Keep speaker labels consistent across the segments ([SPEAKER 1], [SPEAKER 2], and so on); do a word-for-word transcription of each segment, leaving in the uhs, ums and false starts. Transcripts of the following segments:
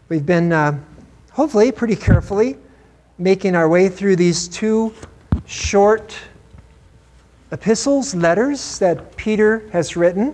[SPEAKER 1] We've been, uh, hopefully, pretty carefully making our way through these two short epistles, letters that Peter has written.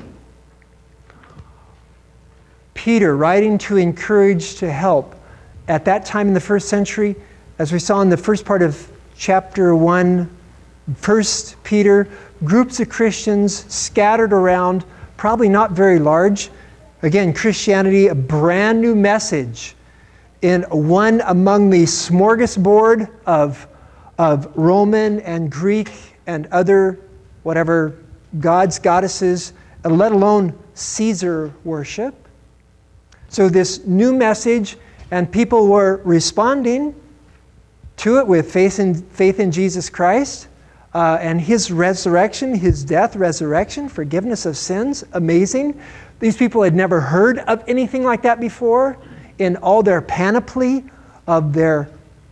[SPEAKER 1] Peter, writing to encourage, to help. At that time in the first century, as we saw in the first part of chapter one, First Peter, groups of Christians scattered around, probably not very large. Again, Christianity, a brand new message in one among the smorgasbord of, of Roman and Greek and other whatever gods, goddesses, let alone Caesar worship. So this new message, and people were responding to it with faith in, faith in Jesus Christ uh, and His resurrection, His death, resurrection, forgiveness of sins. Amazing. These people had never heard of anything like that before in all their panoply of their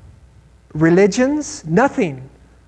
[SPEAKER 1] religions. Nothing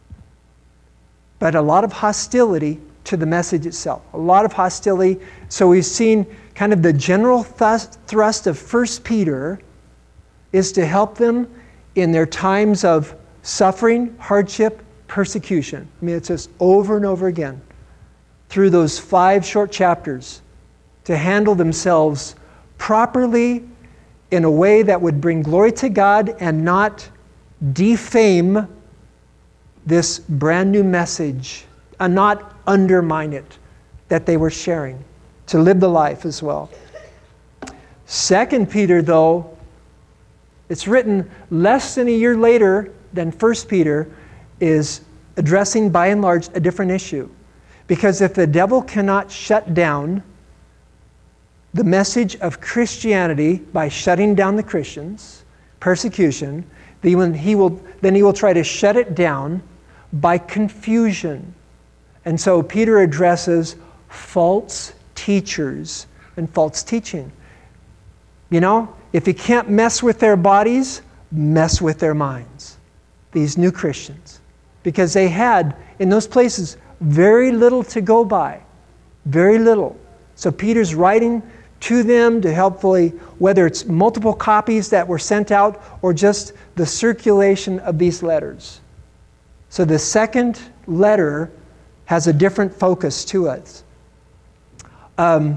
[SPEAKER 1] but a lot of hostility to the message itself. A lot of hostility. So we've seen kind of the general thrust, thrust of First Peter is to help them in their times of suffering, hardship, persecution. I mean, it's just over and over again through those five short chapters to handle themselves properly in a way that would bring glory to God and not defame this brand new message and not undermine it that they were sharing, to live the life as well. Second Peter, though, it's written less than a year later than First Peter, is addressing by and large a different issue. Because if the devil cannot shut down the message of Christianity by shutting down the Christians, persecution, then he will, then he will try to shut it down by confusion. And so Peter addresses false teachers and false teaching. You know, if you can't mess with their bodies, mess with their minds. These new Christians. Because they had, in those places, very little to go by. Very little. So Peter's writing to them to helpfully, whether it's multiple copies that were sent out or just the circulation of these letters. So the second letter has a different focus to us. Um,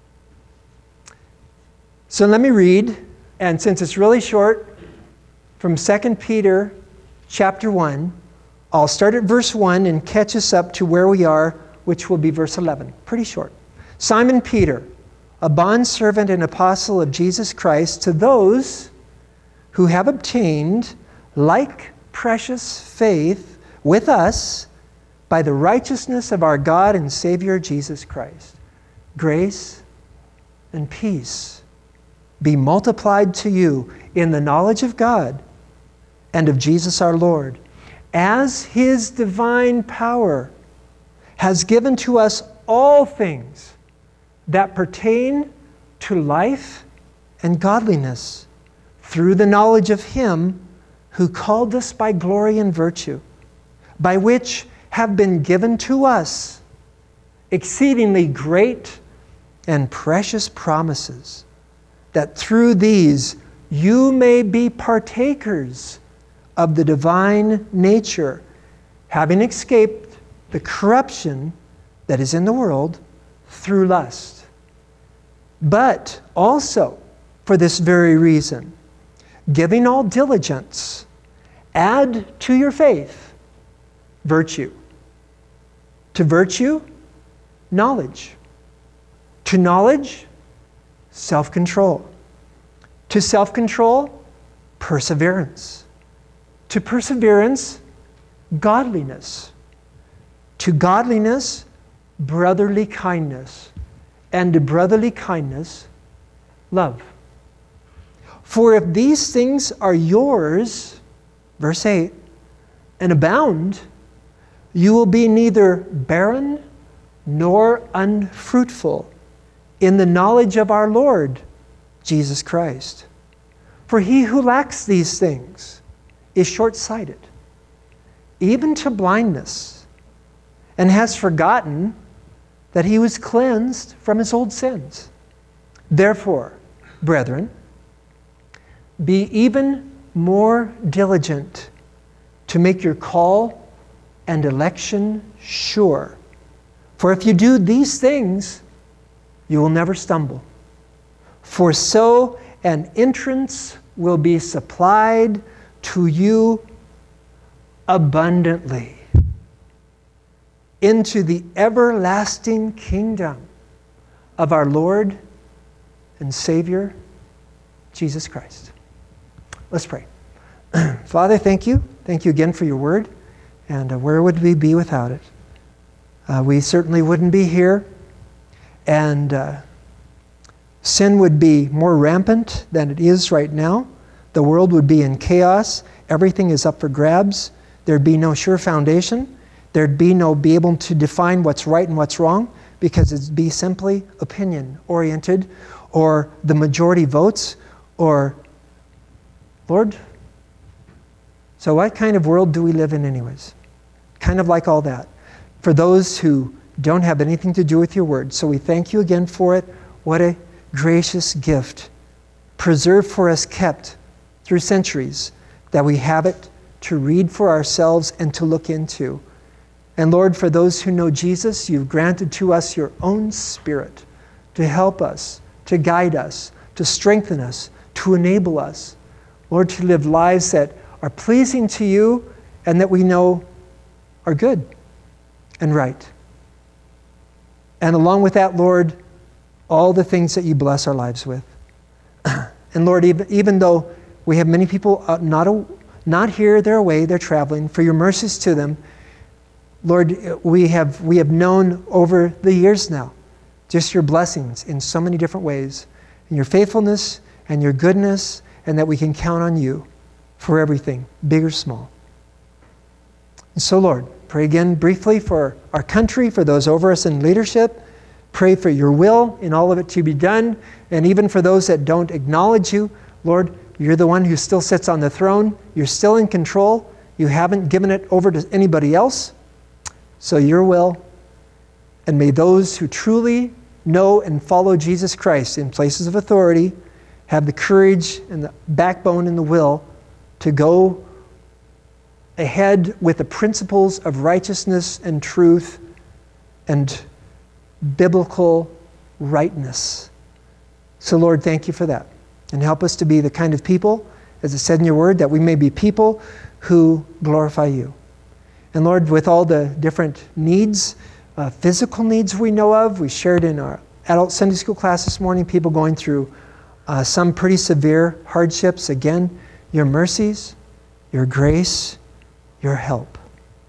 [SPEAKER 1] so let me read, and since it's really short, from Second Peter chapter one, I'll start at verse one and catch us up to where we are, which will be verse eleven. Pretty short. Simon Peter, a bondservant and apostle of Jesus Christ, to those who have obtained like precious faith with us by the righteousness of our God and Savior Jesus Christ. Grace and peace be multiplied to you in the knowledge of God and of Jesus our Lord, as His divine power has given to us all things that pertain to life and godliness through the knowledge of Him who called us by glory and virtue, by which have been given to us exceedingly great and precious promises, that through these you may be partakers of the divine nature, having escaped the corruption that is in the world through lust. But also, for this very reason, giving all diligence, add to your faith virtue. To virtue, knowledge. To knowledge, self-control. To self-control, perseverance. To perseverance, godliness. To godliness, brotherly kindness. And to brotherly kindness, love. For if these things are yours, verse eight, and abound, you will be neither barren nor unfruitful in the knowledge of our Lord Jesus Christ. For he who lacks these things is short-sighted, even to blindness, and has forgotten that he was cleansed from his old sins. Therefore, brethren, be even more diligent to make your call and election sure. For if you do these things, you will never stumble. For so an entrance will be supplied to you abundantly into the everlasting kingdom of our Lord and Savior, Jesus Christ. Let's pray. Father, thank you. Thank you again for your word. And uh, where would we be without it? Uh, we certainly wouldn't be here. And uh, sin would be more rampant than it is right now. The world would be in chaos. Everything is up for grabs. There'd be no sure foundation. There'd be no be able to define what's right and what's wrong, because it'd be simply opinion-oriented, or the majority votes, or, Lord, so what kind of world do we live in anyways? Kind of like all that. For those who don't have anything to do with your word. So we thank you again for it. What a gracious gift, preserved for us, kept through centuries, that we have it to read for ourselves and to look into. And Lord, for those who know Jesus, you've granted to us your own Spirit to help us, to guide us, to strengthen us, to enable us, Lord, to live lives that are pleasing to you and that we know are good and right. And along with that, Lord, all the things that you bless our lives with. And Lord, even, even though we have many people uh, not, a, not here, they're away, they're traveling, for your mercies to them, Lord, we have, we have known over the years now just your blessings in so many different ways, and your faithfulness and your goodness, and that we can count on you for everything, big or small. And so, Lord, pray again briefly for our country, for those over us in leadership. Pray for your will in all of it to be done, and even for those that don't acknowledge you. Lord, you're the one who still sits on the throne. You're still in control. You haven't given it over to anybody else. So your will, and may those who truly know and follow Jesus Christ in places of authority have the courage and the backbone and the will to go ahead with the principles of righteousness and truth and biblical rightness. So Lord, thank you for that. And help us to be the kind of people, as it said in your word, that we may be people who glorify you. And Lord, with all the different needs, uh, physical needs we know of, we shared in our adult Sunday school class this morning, people going through uh, some pretty severe hardships. Again, your mercies, your grace, your help.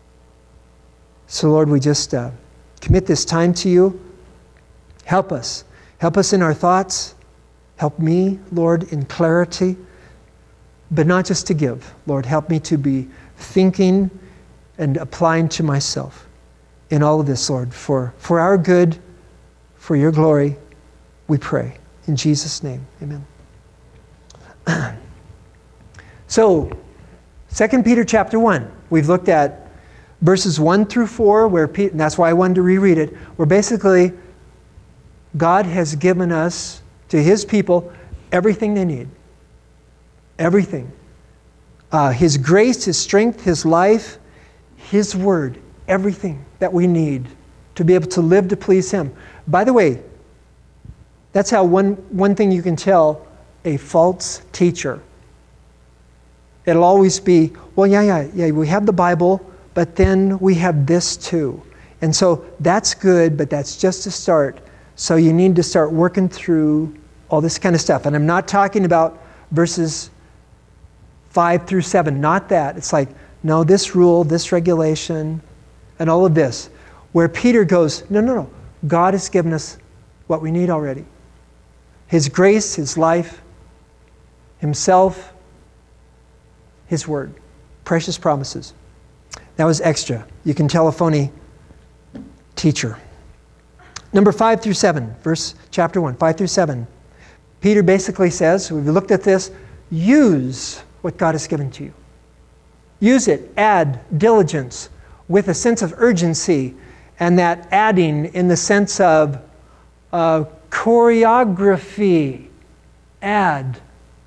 [SPEAKER 1] So Lord, we just uh, commit this time to you. Help us. Help us in our thoughts. Help me, Lord, in clarity, but not just to give. Lord, help me to be thinking and applying to myself in all of this, Lord, for, for our good, for your glory, we pray. In Jesus' name, amen. So, Second Peter chapter one, we've looked at verses one through four, where Peter, and that's why I wanted to reread it, where basically God has given us, to his people, everything they need. Everything. Uh, his grace, his strength, his life, his word, everything that we need to be able to live to please him. By the way, that's how one, one thing you can tell a false teacher. It'll always be, well, yeah, yeah, yeah, we have the Bible, but then we have this too. And so that's good, but that's just a start. So you need to start working through all this kind of stuff. And I'm not talking about verses five through seven, not that. It's like, no, this rule, this regulation, and all of this. Where Peter goes, no, no, no. God has given us what we need already. His grace, his life, himself, his word. Precious promises. That was extra. You can tell a phony teacher. Number five through seven, verse chapter one, five through seven. Peter basically says, we've looked at this, use what God has given to you. Use it, add diligence with a sense of urgency, and that adding in the sense of uh, choreography. Add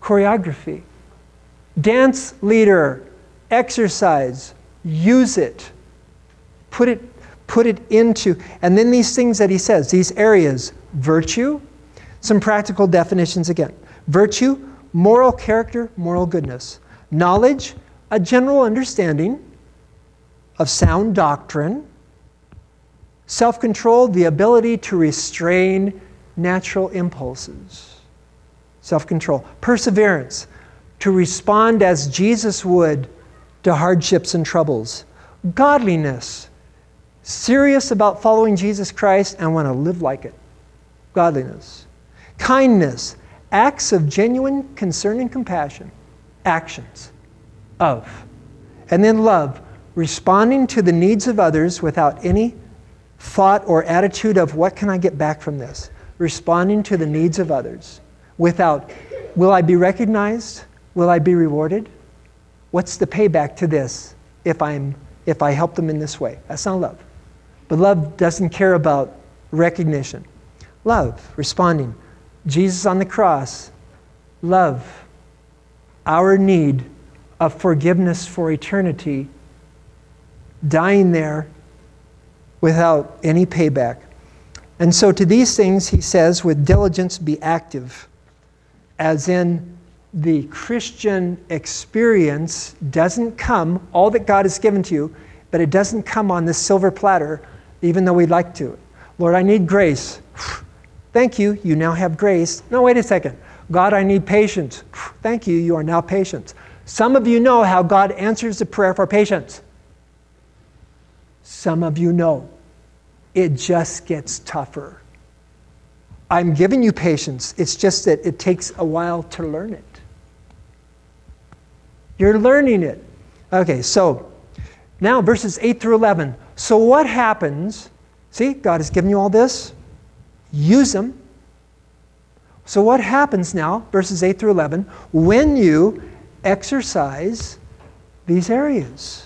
[SPEAKER 1] choreography. Dance leader, exercise, use it. Put it, put it into, and then these things that he says, these areas, virtue, some practical definitions again. Virtue, moral character, moral goodness. Knowledge, a general understanding of sound doctrine. Self-control, the ability to restrain natural impulses. Self-control. Perseverance, to respond as Jesus would to hardships and troubles. Godliness, serious about following Jesus Christ and want to live like it. Godliness. Kindness, acts of genuine concern and compassion. Actions of. And then love, responding to the needs of others without any thought or attitude of what can I get back from this? Responding to the needs of others without, will I be recognized? Will I be rewarded? What's the payback to this if I'm if I help them in this way? That's not love. But love doesn't care about recognition. Love, responding. Jesus on the cross, love, our need of forgiveness for eternity, dying there without any payback. And so to these things, he says, with diligence be active, as in the Christian experience doesn't come, all that God has given to you, but it doesn't come on this silver platter, even though we'd like to. Lord, I need grace. Thank you, you now have grace. No, wait a second. God, I need patience. Thank you, you are now patient. Some of you know how God answers the prayer for patience. Some of you know. It just gets tougher. I'm giving you patience. It's just that it takes a while to learn it. You're learning it. Okay, so now verses eight through eleven. So what happens? See, God has given you all this. Use them. So what happens now, verses eight through eleven, when you exercise these areas?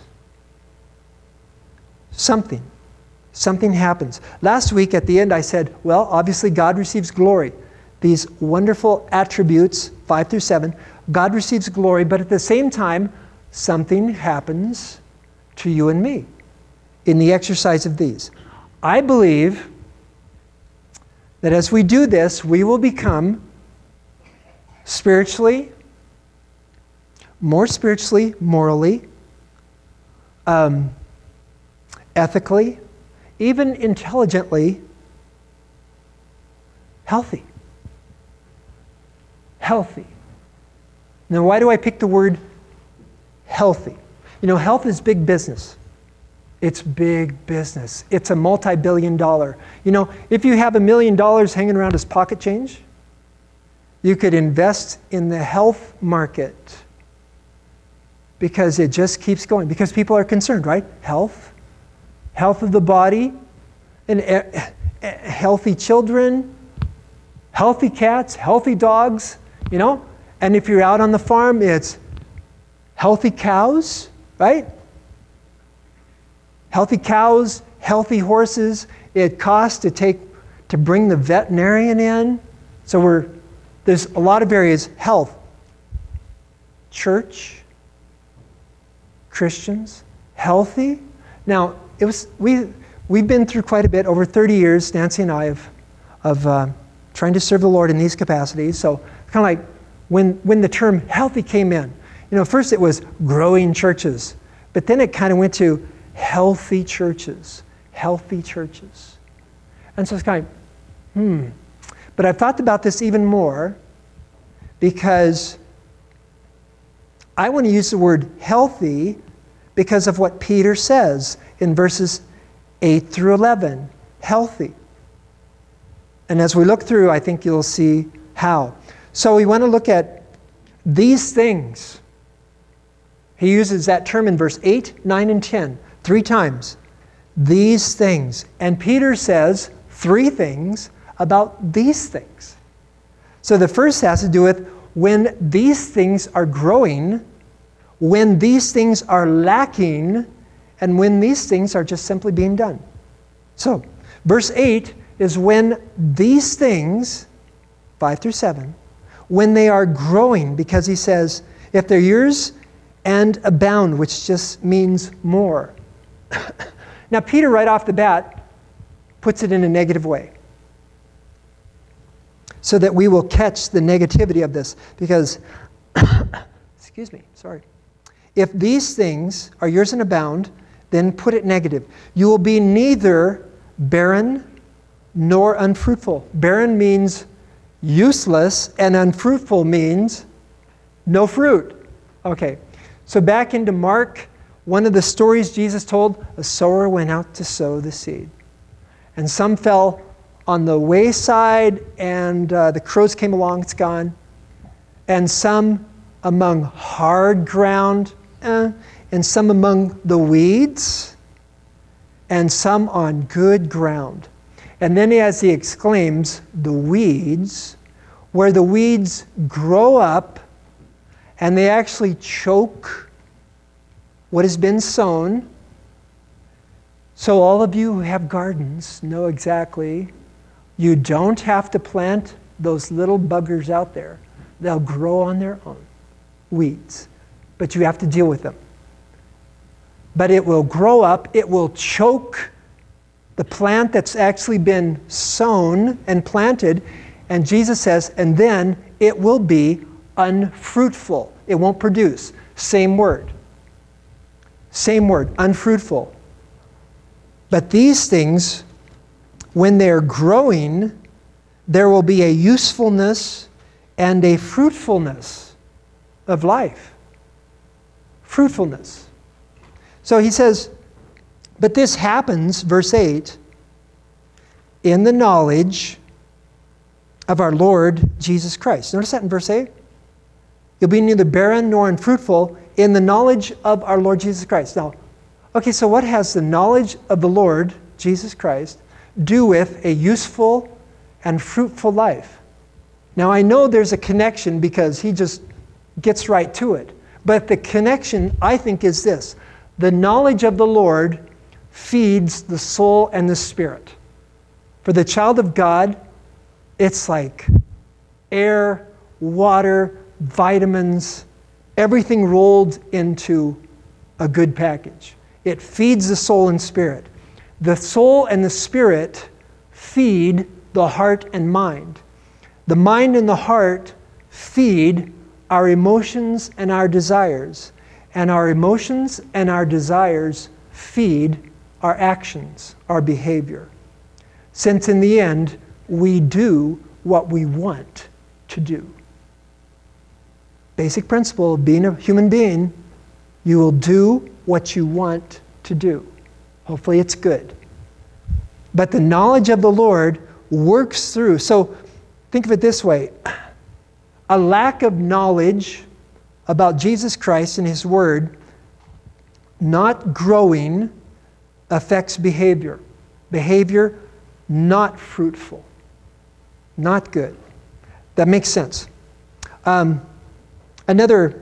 [SPEAKER 1] Something. Something happens. Last week at the end I said, well, obviously God receives glory. These wonderful attributes, five through seven, God receives glory, but at the same time, something happens to you and me in the exercise of these. I believe that as we do this, we will become spiritually, more spiritually, morally, um, ethically, even intelligently healthy. Healthy. Now, why do I pick the word healthy? You know, health is big business. It's big business. It's a multi-billion dollar. You know, if you have a million dollars hanging around as pocket change, you could invest in the health market because it just keeps going. Because people are concerned, right? Health. Health of the body, and uh, uh, healthy children, healthy cats, healthy dogs, you know? And if you're out on the farm, it's healthy cows, right? Healthy cows, healthy horses. It costs to take, to bring the veterinarian in. So we're, there's a lot of areas. Health, church, Christians, healthy. Now, it was, we, we've been through quite a bit, over thirty years, Nancy and I, of, of uh, trying to serve the Lord in these capacities. So kind of like when, when the term healthy came in, you know, first it was growing churches, but then it kind of went to healthy churches, healthy churches. And so it's kind of, hmm. But I've thought about this even more because I want to use the word healthy because of what Peter says in verses eight through eleven. Healthy. And as we look through, I think you'll see how. So we want to look at these things. He uses that term in verse eight, nine, and ten, three times. These things. And Peter says three things about these things. So the first has to do with when these things are growing, when these things are lacking, and when these things are just simply being done. So, verse eight is when these things, five through seven, when they are growing, because he says, if they're yours and abound, which just means more. Now, Peter, right off the bat, puts it in a negative way, so that we will catch the negativity of this. Because, excuse me, sorry. If these things are yours and abound, then put it negative. You will be neither barren nor unfruitful. Barren means useless, and unfruitful means no fruit. Okay, so back into Mark, one of the stories Jesus told, a sower went out to sow the seed. And some fell on the wayside, and uh, the crows came along, it's gone. And some among hard ground, eh, and some among the weeds, and some on good ground. And then as he exclaims, the weeds, where the weeds grow up, and they actually choke what has been sown. So all of you who have gardens know exactly, you don't have to plant those little buggers out there. They'll grow on their own, weeds, but you have to deal with them. But it will grow up, it will choke the plant that's actually been sown and planted, and Jesus says, and then it will be unfruitful. It won't produce. Same word. Same word, unfruitful. But these things, when they're growing, there will be a usefulness and a fruitfulness of life. Fruitfulness. So he says, but this happens, verse eight, in the knowledge of our Lord Jesus Christ. Notice that in verse eight? You'll be neither barren nor unfruitful in the knowledge of our Lord Jesus Christ. Now, okay, so what has the knowledge of the Lord Jesus Christ do with a useful and fruitful life? Now, I know there's a connection because he just gets right to it. But the connection, I think, is this. The knowledge of the Lord feeds the soul and the spirit. For the child of God, it's like air, water, vitamins, everything rolled into a good package. It feeds the soul and spirit. The soul and the spirit feed the heart and mind. The mind and the heart feed our emotions and our desires. And our emotions and our desires feed our actions, our behavior. Since in the end, we do what we want to do. Basic principle of being a human being, you will do what you want to do. Hopefully it's good. But the knowledge of the Lord works through. So think of it this way. A lack of knowledge about Jesus Christ and His Word, not growing, affects behavior. Behavior not fruitful. Not good. That makes sense. Um, another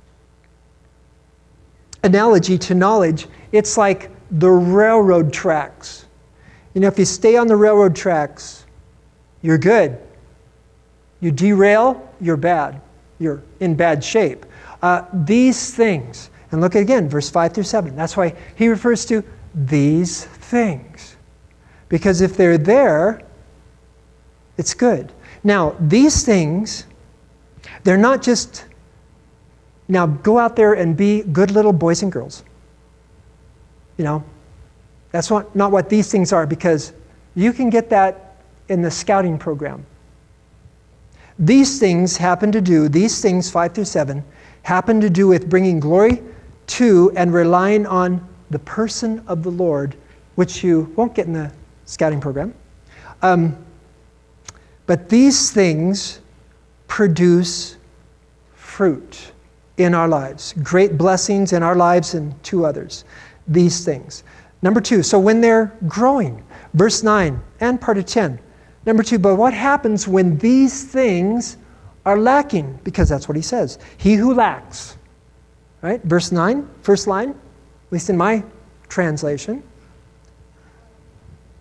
[SPEAKER 1] analogy to knowledge, it's like the railroad tracks. You know, if you stay on the railroad tracks, you're good. You derail, you're bad. You're in bad shape. Uh, these things, and look again, verse five through seven. That's why he refers to these things. Because if they're there, it's good. Now, these things, they're not just, now go out there and be good little boys and girls. You know, that's what, not what these things are, because you can get that in the scouting program. These things happen to do, these things, five through seven, happen to do with bringing glory to and relying on the person of the Lord, which you won't get in the scouting program. Um, but these things produce fruit in our lives, great blessings in our lives and to others. These things. Number two, so when they're growing, verse nine and part of ten. Number two, but what happens when these things are lacking? Because that's what he says. He who lacks. Right? Verse nine, first line, at least in my translation.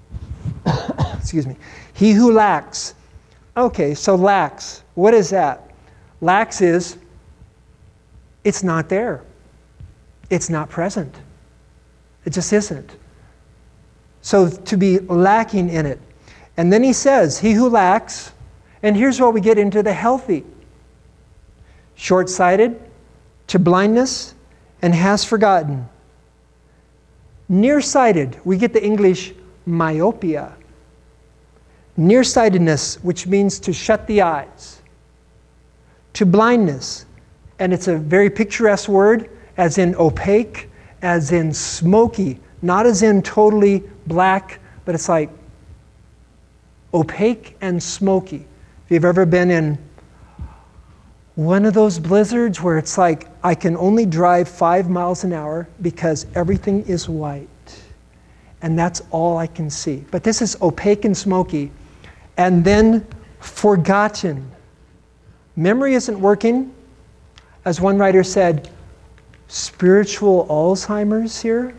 [SPEAKER 1] Excuse me. He who lacks. Okay, so lacks. What is that? Lacks is, it's not there. It's not present. It just isn't. So to be lacking in it. And then he says, he who lacks, and here's where we get into the healthy. Short-sighted, to blindness, and has forgotten. Nearsighted, we get the English myopia. Nearsightedness, which means to shut the eyes. To blindness, and it's a very picturesque word, as in opaque, as in smoky, not as in totally black, but it's like opaque and smoky. If you've ever been in one of those blizzards where it's like, I can only drive five miles an hour because everything is white. And that's all I can see. But this is opaque and smoky. And then forgotten. Memory isn't working. As one writer said, spiritual Alzheimer's here.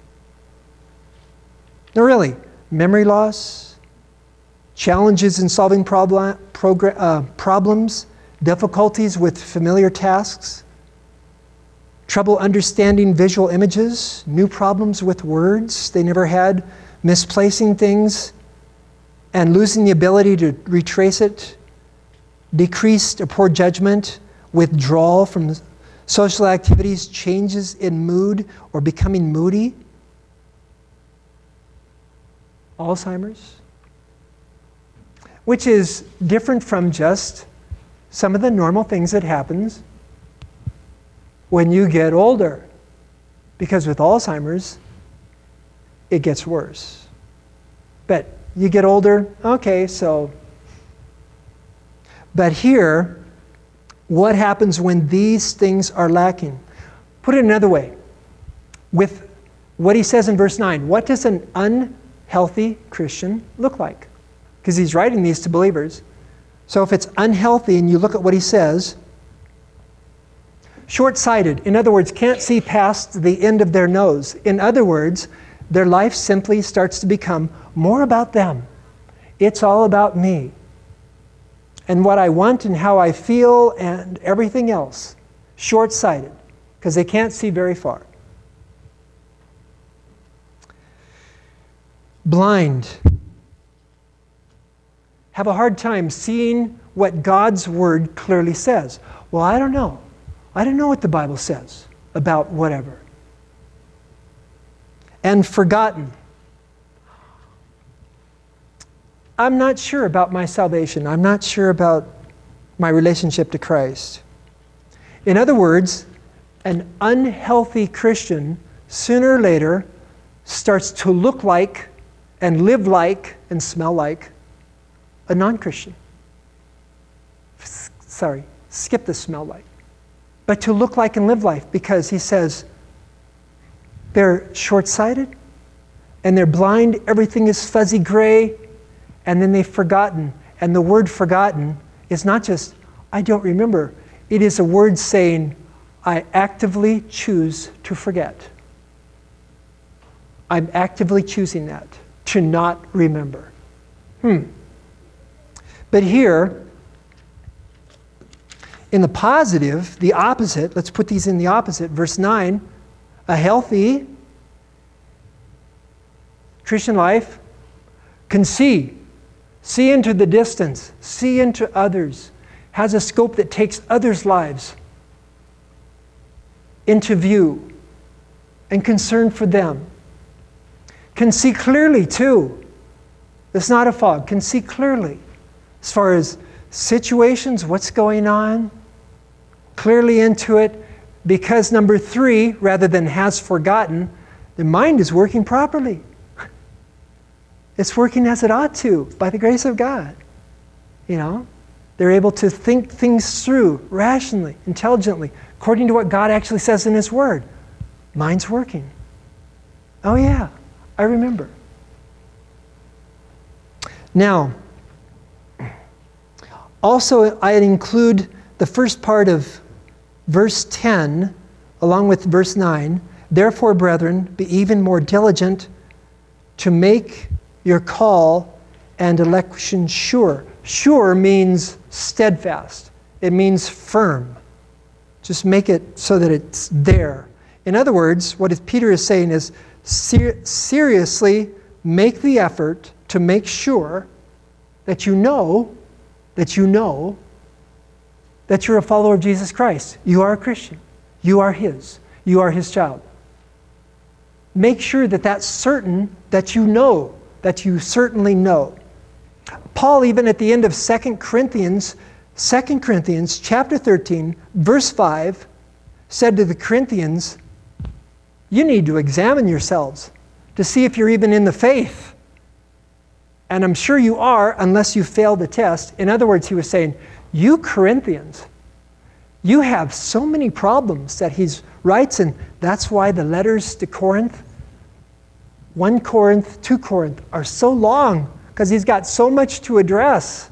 [SPEAKER 1] No, really. Memory loss, challenges in solving problem, progr- uh, problems, difficulties with familiar tasks, trouble understanding visual images, new problems with words they never had, misplacing things, and losing the ability to retrace it, decreased or poor judgment, withdrawal from social activities, changes in mood or becoming moody, Alzheimer's, which is different from just some of the normal things that happens when you get older. Because with Alzheimer's, it gets worse. But you get older, okay, so. But here, what happens when these things are lacking? Put it another way. With what he says in verse nine, what does an unhealthy Christian look like? Because he's writing these to believers. So if it's unhealthy and you look at what he says, short-sighted, in other words, can't see past the end of their nose. In other words, their life simply starts to become more about them. It's all about me. And what I want and how I feel and everything else. Short-sighted, because they can't see very far. Blind. Have a hard time seeing what God's Word clearly says. Well, I don't know. I don't know what the Bible says about whatever. And forgotten. I'm not sure about my salvation. I'm not sure about my relationship to Christ. In other words, an unhealthy Christian sooner or later starts to look like and live like and smell like a non-Christian. Sorry, skip the smell like. But to look like and live like, because he says they're short-sighted and they're blind, everything is fuzzy gray, and then they've forgotten. And the word forgotten is not just, I don't remember. It is a word saying, I actively choose to forget. I'm actively choosing that, to not remember. Hmm. But here, in the positive, the opposite, let's put these in the opposite. Verse nine, a healthy Christian life can see, see into the distance, see into others, has a scope that takes others' lives into view and concern for them. Can see clearly too. It's not a fog, can see clearly. As far as situations, what's going on, clearly into it, because number three, rather than has forgotten, the mind is working properly. It's working as it ought to, by the grace of God. You know, they're able to think things through rationally, intelligently, according to what God actually says in His Word. Mind's working. Oh yeah, I remember. Now, also, I'd include the first part of verse ten, along with verse nine. Therefore, brethren, be even more diligent to make your call and election sure. Sure means steadfast. It means firm. Just make it so that it's there. In other words, what Peter is saying is ser- seriously make the effort to make sure that you know, that you know that you're a follower of Jesus Christ. You are a Christian. You are His. You are His child. Make sure that that's certain, that you know, that you certainly know. Paul, even at the end of Second Corinthians, Second Corinthians chapter thirteen, verse five, said to the Corinthians, you need to examine yourselves to see if you're even in the faith. And I'm sure you are, unless you fail the test. In other words, he was saying, you Corinthians, you have so many problems that he writes, and that's why the letters to Corinth, First Corinth, Second Corinth, are so long, because he's got so much to address.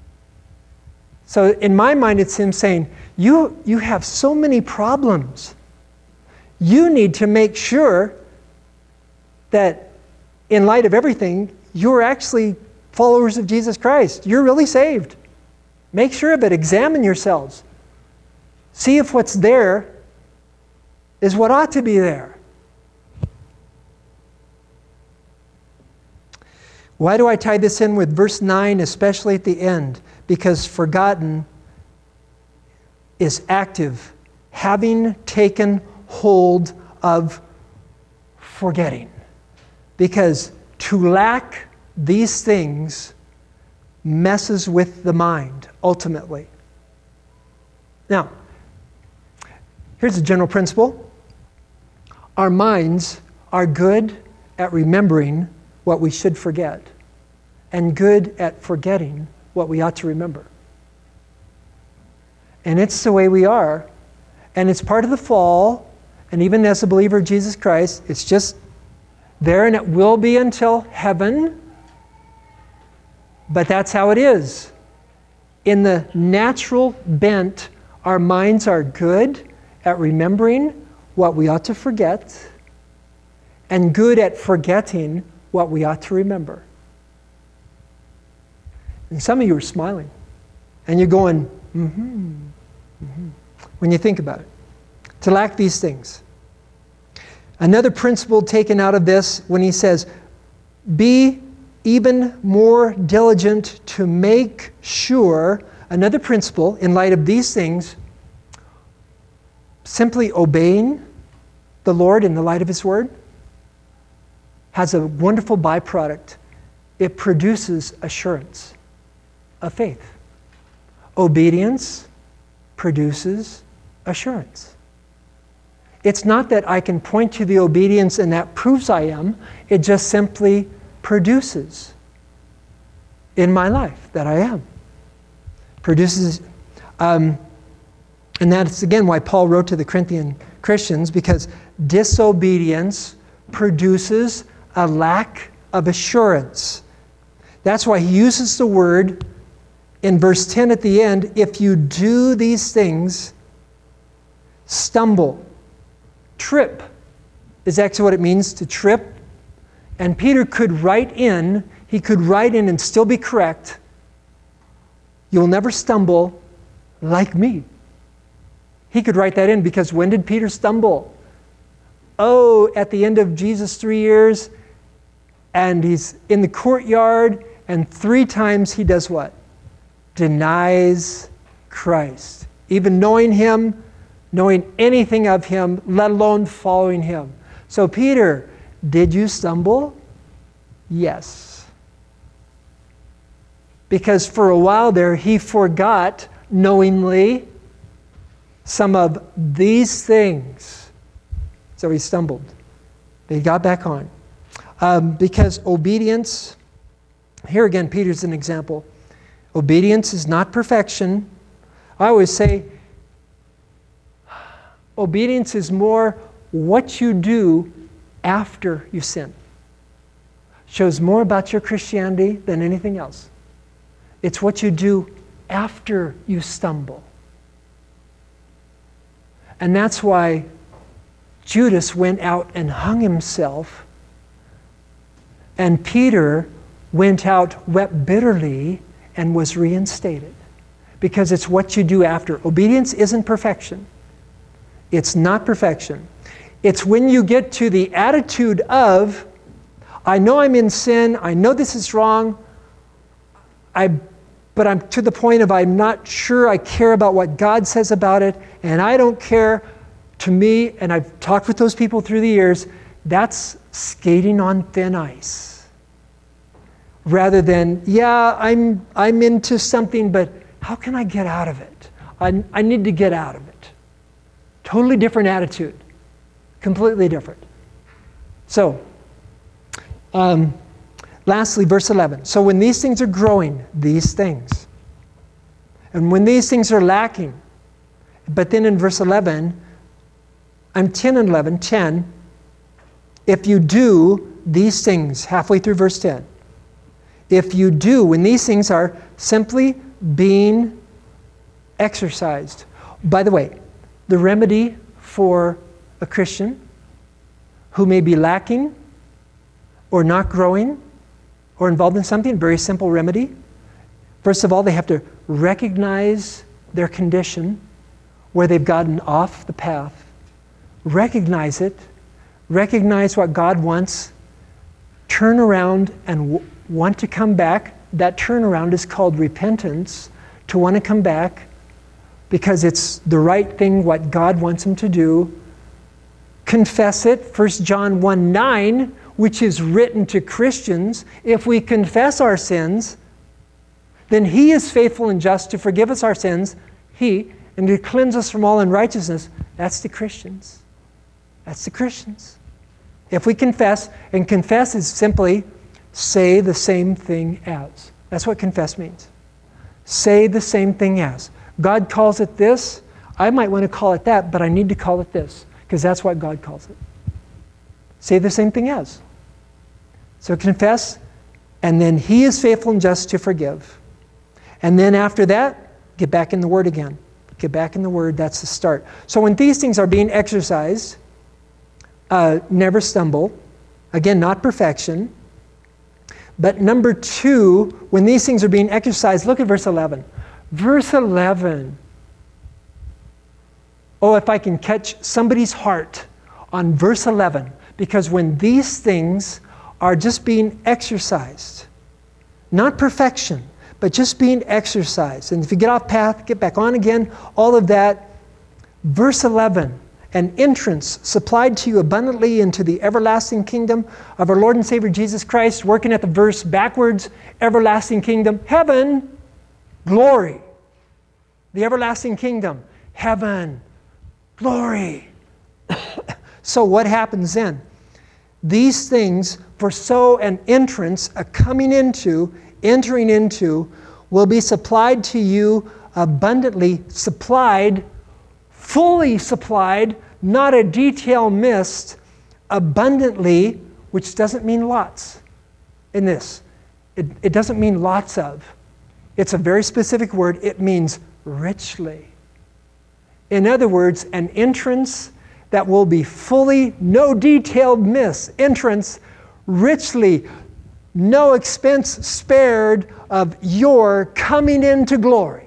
[SPEAKER 1] So in my mind, it's him saying, you, you have so many problems. You need to make sure that in light of everything, you're actually followers of Jesus Christ. You're really saved. Make sure of it. Examine yourselves. See if what's there is what ought to be there. Why do I tie this in with verse nine, especially at the end? Because forgotten is active, having taken hold of forgetting. Because to lack these things messes with the mind, ultimately. Now, here's a general principle. Our minds are good at remembering what we should forget, and good at forgetting what we ought to remember. And it's the way we are, and it's part of the fall, and even as a believer of Jesus Christ, it's just there, and it will be until heaven, but that's how it is. In the natural bent, our minds are good at remembering what we ought to forget, and good at forgetting what we ought to remember. And some of you are smiling, and you're going, mm-hmm, mm-hmm, when you think about it. To lack these things. Another principle taken out of this when he says, be even more diligent to make sure, another principle in light of these things, simply obeying the Lord in the light of His Word has a wonderful byproduct. It produces assurance of faith. Obedience produces assurance. It's not that I can point to the obedience and that proves I am. It just simply produces in my life that I am. Produces, um, and that's again why Paul wrote to the Corinthian Christians, because disobedience produces a lack of assurance. That's why he uses the word in verse ten at the end, if you do these things, stumble, trip, is actually what it means to trip. And Peter could write in, he could write in and still be correct, you'll never stumble like me. He could write that in, because when did Peter stumble? Oh, at the end of Jesus' three years, and he's in the courtyard, and three times he does what? Denies Christ. Even knowing Him, knowing anything of Him, let alone following Him. So Peter, did you stumble? Yes. Because for a while there, he forgot knowingly some of these things. So he stumbled. But he got back on. Um, because obedience, here again, Peter's an example. Obedience is not perfection. I always say, obedience is more what you do after you sin. Shows more about your Christianity than anything else. It's what you do after you stumble. And that's why Judas went out and hung himself, and Peter went out, wept bitterly, and was reinstated. because it's what you do after. Obedience isn't perfection. It's not perfection. It's when you get to the attitude of, I know I'm in sin, I know this is wrong, I, but I'm to the point of I'm not sure I care about what God says about it, and I don't care. To me, and I've talked with those people through the years, that's skating on thin ice. Rather than, yeah, I'm, I'm into something, but how can I get out of it? I, I need to get out of it. Totally different attitude. Completely different. So, um, lastly, verse eleven. So when these things are growing, these things, and when these things are lacking, but then in verse eleven, I'm ten and eleven, ten, if you do these things, halfway through verse ten, if you do, when these things are simply being exercised. By the way, the remedy for a Christian who may be lacking or not growing or involved in something, very simple remedy. First of all, they have to recognize their condition where they've gotten off the path. Recognize it. Recognize what God wants. Turn around and w- want to come back. That turnaround is called repentance. To want to come back because it's the right thing, what God wants them to do. Confess it. First John one nine, which is written to Christians. If we confess our sins, then He is faithful and just to forgive us our sins. He, and to cleanse us from all unrighteousness. That's the Christians. That's the Christians. If we confess, and confess is simply say the same thing as. That's what confess means. Say the same thing as. God calls it this. I might want to call it that, but I need to call it this, because that's what God calls it. Say the same thing as. So confess, and then He is faithful and just to forgive. And then after that, get back in the Word again. Get back in the Word, that's the start. So when these things are being exercised, uh, never stumble. Again, not perfection. But number two, when these things are being exercised, look at verse eleven. Verse eleven. Oh, if I can catch somebody's heart on verse eleven. Because when these things are just being exercised, not perfection, but just being exercised. And if you get off path, get back on again, all of that. Verse eleven, an entrance supplied to you abundantly into the everlasting kingdom of our Lord and Savior Jesus Christ, working at the verse backwards, everlasting kingdom, heaven, glory. The everlasting kingdom, heaven, glory. So what happens then? These things, for so an entrance, a coming into, entering into, will be supplied to you abundantly, supplied, fully supplied, not a detail missed, abundantly, which doesn't mean lots in this. It, it doesn't mean lots of. It's a very specific word. It means richly. In other words, an entrance that will be fully, no detailed miss, entrance, richly, no expense spared of your coming into glory.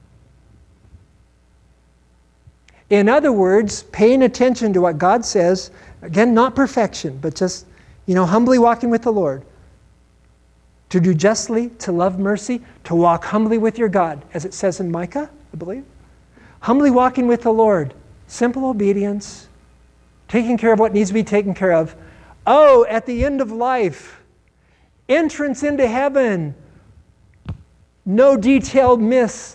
[SPEAKER 1] In other words, paying attention to what God says, again, not perfection, but just, you know, humbly walking with the Lord. To do justly, to love mercy, to walk humbly with your God, as it says in Micah, I believe. Humbly walking with the Lord, simple obedience, taking care of what needs to be taken care of. Oh, at the end of life, entrance into heaven, no detailed miss,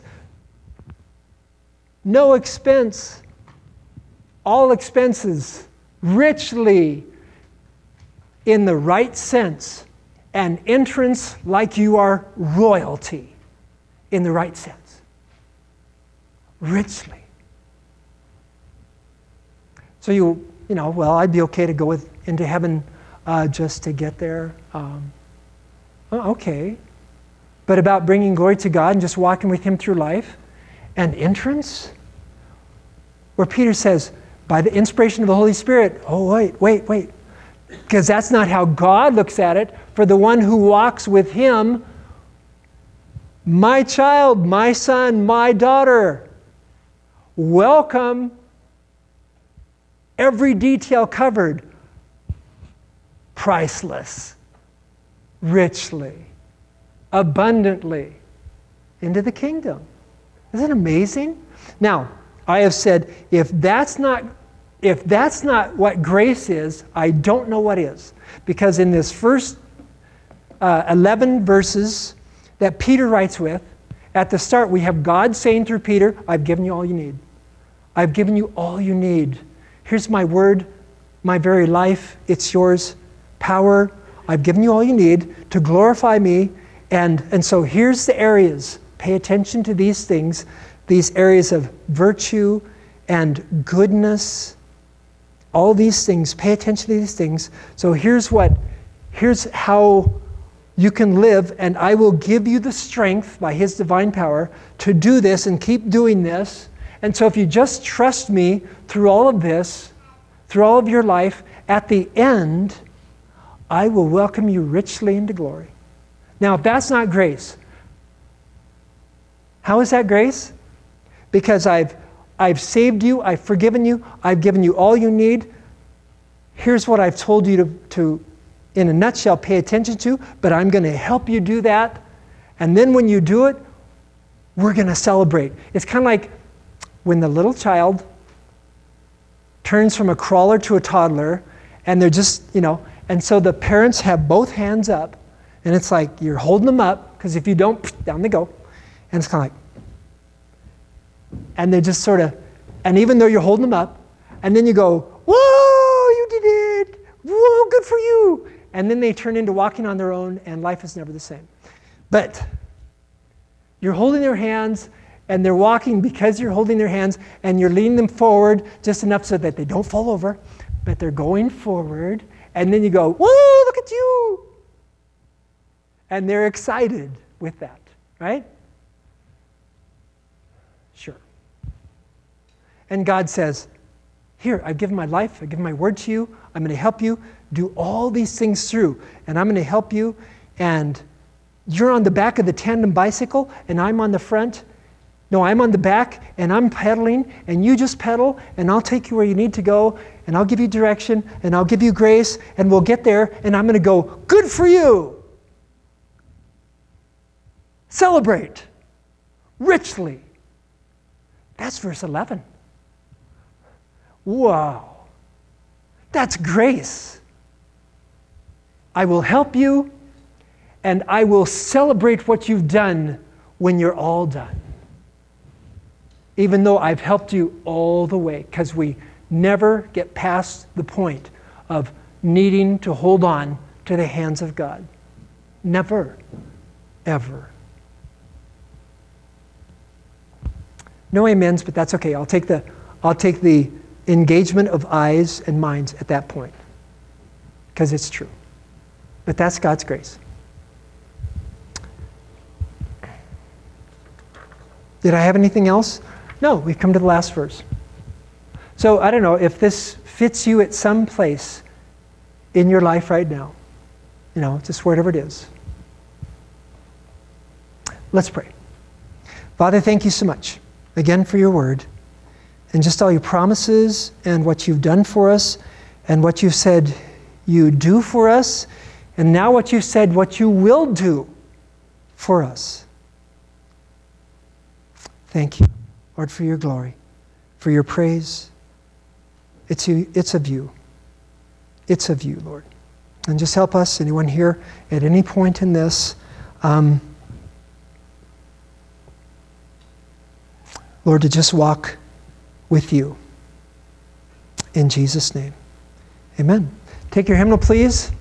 [SPEAKER 1] no expense, all expenses, richly, in the right sense, an entrance like you are royalty, in the right sense. Richly. So you, you know, well, I'd be okay to go with, into heaven uh, just to get there. Um, okay. But about bringing glory to God and just walking with Him through life, an entrance? Where Peter says, by the inspiration of the Holy Spirit, oh, wait, wait, wait. Because that's not how God looks at it. For the one who walks with Him, My child, my son, my daughter. Welcome. Every detail covered. Priceless. Richly. Abundantly. Into the kingdom. Isn't it amazing? Now, I have said, if that's not, if that's not what grace is, I don't know what is. Because in this first uh, eleven verses that Peter writes with, at the start we have God saying through Peter, I've given you all you need. I've given you all you need. Here's my word, my very life, it's yours. Power, I've given you all you need to glorify me. And, and so here's the areas. Pay attention to these things, these areas of virtue and goodness, all these things. Pay attention to these things. So here's what, here's how you can live, and I will give you the strength by His divine power to do this and keep doing this. And so if you just trust me through all of this, through all of your life, at the end, I will welcome you richly into glory. Now, if that's not grace, how is that grace? Because I've, I've saved you, I've forgiven you, I've given you all you need. Here's what I've told you to, to in a nutshell, pay attention to, but I'm going to help you do that. And then when you do it, we're going to celebrate. It's kind of like when the little child turns from a crawler to a toddler, and they're just, you know, and so the parents have both hands up, and it's like you're holding them up, because if you don't, down they go. And it's kind of like, and they're just sort of, and even though you're holding them up, and then you go, whoa, you did it. Whoa, good for you. And then they turn into walking on their own, and life is never the same. But you're holding their hands, and they're walking because you're holding their hands, and you're leading them forward just enough so that they don't fall over, but they're going forward. And then you go, whoa, look at you. And they're excited with that, right? Sure. And God says, here, I've given my life, I've given my word to you, I'm going to help you do all these things through, and I'm going to help you, and you're on the back of the tandem bicycle, and I'm on the front. No, I'm on the back, and I'm pedaling, and you just pedal, and I'll take you where you need to go, and I'll give you direction, and I'll give you grace, and we'll get there, and I'm going to go, good for you. Celebrate richly. That's verse eleven. Wow. That's grace. I will help you, and I will celebrate what you've done when you're all done. Even though I've helped you all the way, because we never get past the point of needing to hold on to the hands of God. Never, ever. No amens, but that's okay. I'll take the, I'll take the engagement of eyes and minds at that point, because it's true. But that's God's grace. Did I have anything else? No, we've come to the last verse. So I don't know if this fits you at some place in your life right now. You know, just wherever it is. Let's pray. Father, thank you so much again for your word and just all your promises and what you've done for us and what you've said you do for us, and now what you've said what you will do for us. Thank you, Lord, for your glory, for your praise. It's you, it's of you. It's of you, Lord. And just help us, anyone here at any point in this, um, Lord, to just walk with you. In Jesus' name, amen. Take your hymnal, please.